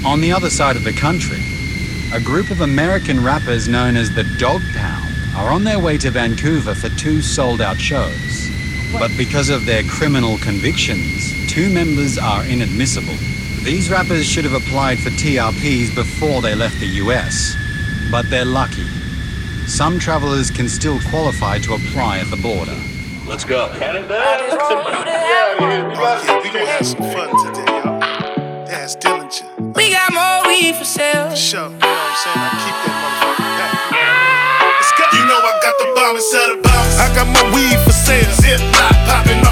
On the other side of the country, a group of American rappers known as the Dog Pound are on their way to Vancouver for 2 sold-out shows. But because of their criminal convictions, 2 members are inadmissible. These rappers should have applied for TRPs before they left the US, but they're lucky. Some travelers can still qualify to apply at the border. Let's go. We gonna have some fun today, y'all. That's Dillinger. We got more weed for sale. For sure. You know what I'm saying? I keep that motherfucking pack. Let's go. You know I got the bomb inside the box. I got my weed for sale. Zip lock popping